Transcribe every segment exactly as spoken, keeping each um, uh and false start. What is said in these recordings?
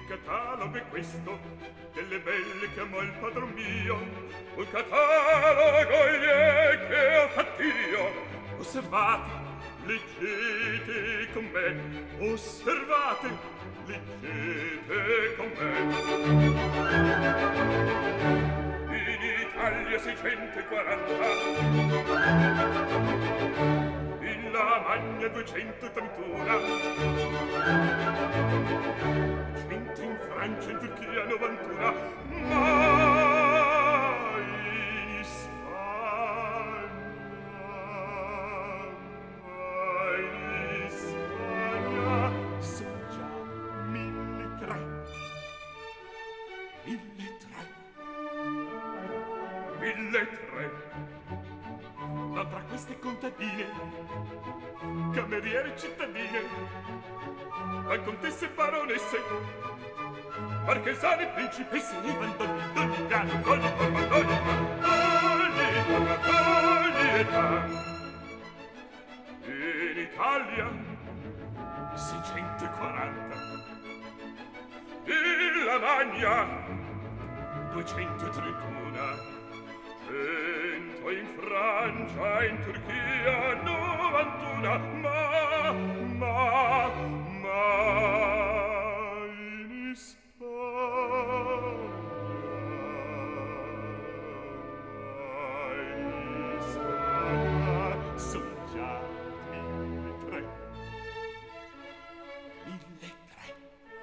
Il catalogo è questo, delle belle che amò il padron mio. Un catalogo gli è che ho fatt'io. Osservate, leggete con me. Osservate, leggete con me. In Italia seicentoquaranta, in Lamagna duecentotrentuno, cento in Francia, in Turchia novantuno, ma in Spagna, ma in Spagna son già mille tre, mille tre, mille tre. Ma tra queste contadine, cameriere cittadine, ma contesse e baronesse, marchesane, principesse, e vandoni, doni, grano, doni, forma, doni, doni, forma, doni, età. In Italia, seicentoquaranta. In Lamagna, duecentotrentuno. Cento in Francia, in Turchia, novantuno, ma, ma, ma in Spagna, ma in Spagna son già mille tre, mille tre,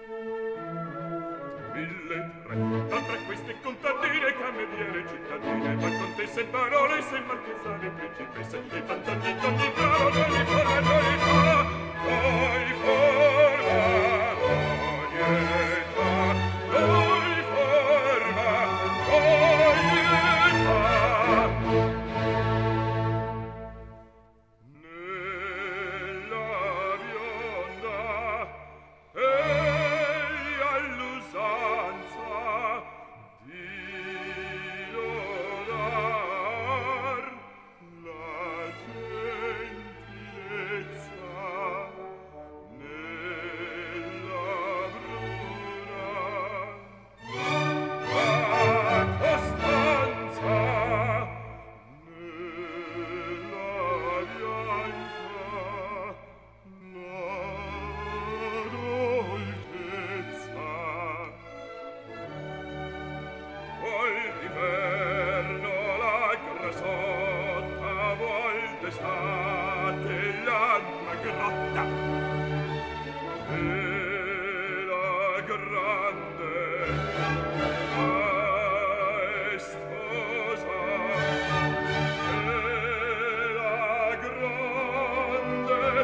mille tre. Ma tra queste contadine, cameriere cittadine, ma contesse, baronesse, marchesane, principesse, e fantoni, doni, bravo, doni, forma, doni, fa, doni, forma, doni, età, doni, forma, doni, età. Nella bionda e all'usanza di lodar la gentilezza, nella bruna la costanza, nella bianca la dolcezza. Vuol d'inverno la grasotta, vuol d'estate la grotta, e la grande maestosa, e la grande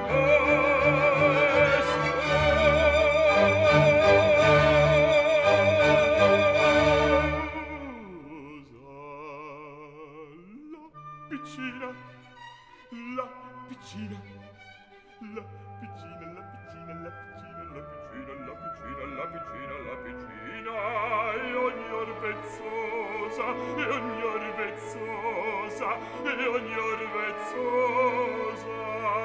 piccina, la piccina, la piccina, la piccina, la piccina, la piccina, la piccina, la piccina, la piccina, e ogni orvezzosa, e ogni orvezzosa, e ogni orvezzosa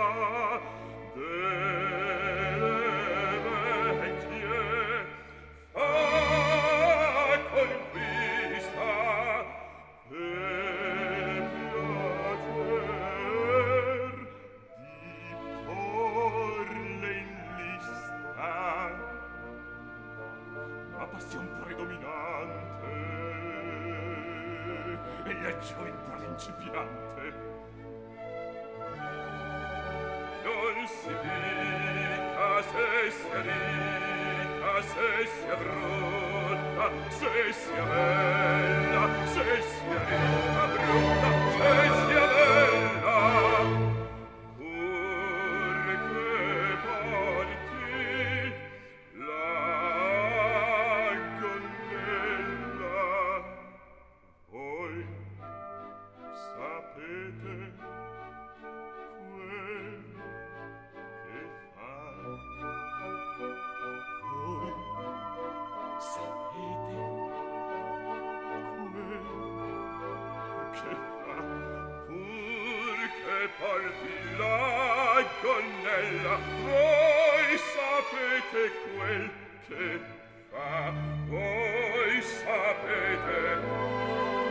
delle vecchie fa conquista per piacer di porle in lista la passion predominante e la gioventù principiante. Non si dica se sia ricca, se sia brutta, se sia bella, se sia ricca, brutta, se sia bella, pur che porti la gonnella. Voi sapete quel che fa, voi sapete quel che fa, pur che porti la gonnella, voi sapete quel che fa voi sapete